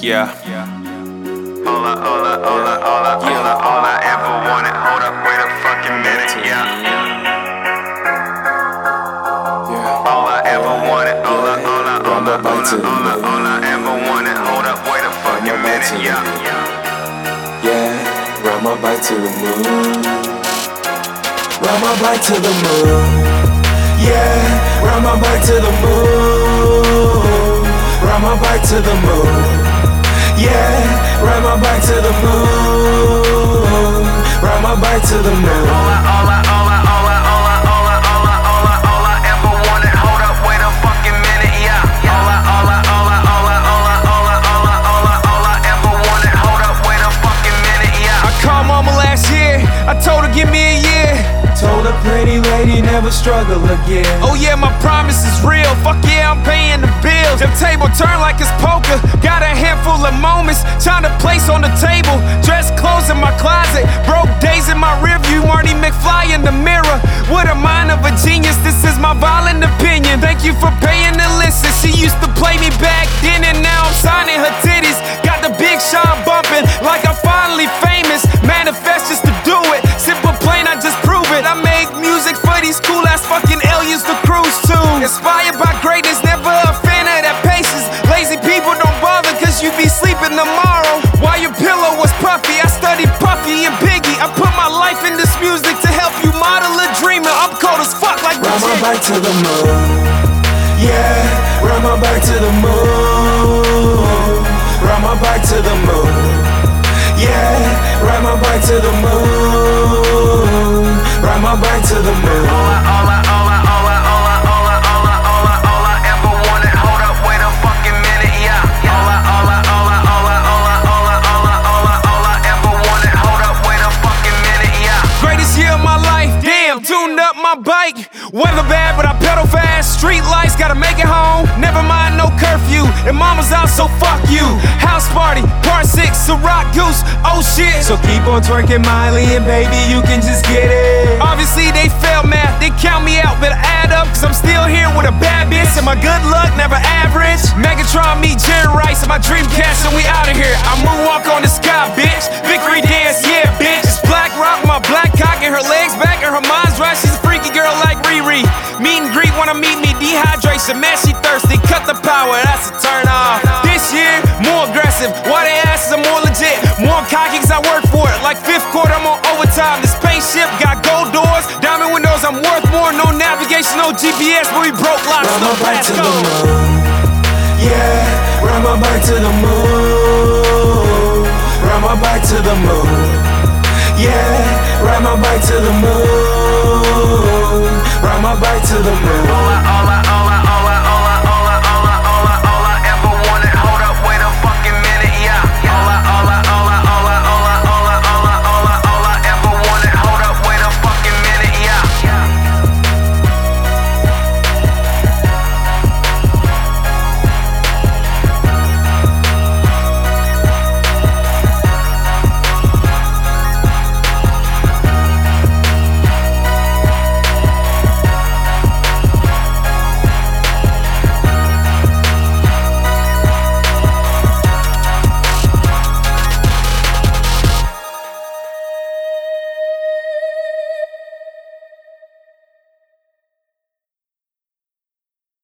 Yeah. All I ever wanted. Hold up, wait a fucking minute, yeah. All I ever wanted. All I ever wanted. Hold up, wait a fucking minute, yeah. Yeah, ride my bike to the moon. Ride my bike to the moon. Yeah, ride my bike to the moon. Ride my bike to the moon. Yeah, ride my bike to the moon. Ride my bike to the moon. All I ever wanted. Hold up, wait a fucking minute, yeah. All I ever wanted. Hold up, wait a fucking minute, yeah. I called mama last year. I told her give me a year. Told a pretty lady never struggle again. Oh yeah, my promise is real. Fuck yeah, I'm paying the bills. The table turn like it's poker. Got a handful of moments, trying to place on the table. Dress clothes in my closet, broke days in my rearview. Marty McFly in the mirror, with a mind of a genius. This is my violent opinion. Thank you for paying to listen. She used to play me back then, and now I'm signing her titties. Got the Big Sean bumping like I'm finally famous. Manifest just to do it. Simple plain, I just prove it. I make music for these cool ass fucking aliens to cruise to. Inspired by greatness, never a fan of that paces. Lazy people don't bother cause you be sleeping tomorrow. While your pillow was puffy, I studied Puffy and Biggie. I put my life in this music to help you model a dreamer. I'm cold as fuck like ride my bike to the moon. Yeah, ride my bike to the moon. Ride my bike to the moon. Yeah, ride my bike to the moon. Ride my bike to the moon. All I ever wanted. Hold up, wait a fucking minute, yeah. All I ever wanted. Hold up, wait a fucking minute, yeah. Greatest year of my life, damn, tuned up my bike. Weather bad, but I pedal fast. Street lights, gotta make it home. Never mind, no curfew. And mama's out, so fuck you. House party, part 6, Ciroc Goose, oh shit. So keep on twerking, Miley, and baby, you can just get it. Obviously, they fail math, they count me out, but add up, cause I'm still here with a bad bitch. And my good luck never average. Megatron, meet Jerry Rice, and my Dreamcast, and we out of here. I moonwalk on the sky, bitch. Victory dance, yeah, bitch. It's black rock, my black cock, and her legs back, and her mind's right. She's a freaky girl like Riri. Meet and greet, wanna meet me, dehydration, man, she thirsty. Cut the power, that's a turn off. This year, more aggressive. Why they asses are more legit. More cocky cause I work for it. Like fifth quarter, I'm on overtime. The spaceship got gold doors, diamond windows, I'm worth more. No navigation, no GPS, but we broke locks, Ride no my bike to the passcode. moon. Yeah, ride my bike to the moon. Ride my bike to the moon. Yeah, ride my bike to the moon. Ride my bike to the moon. All I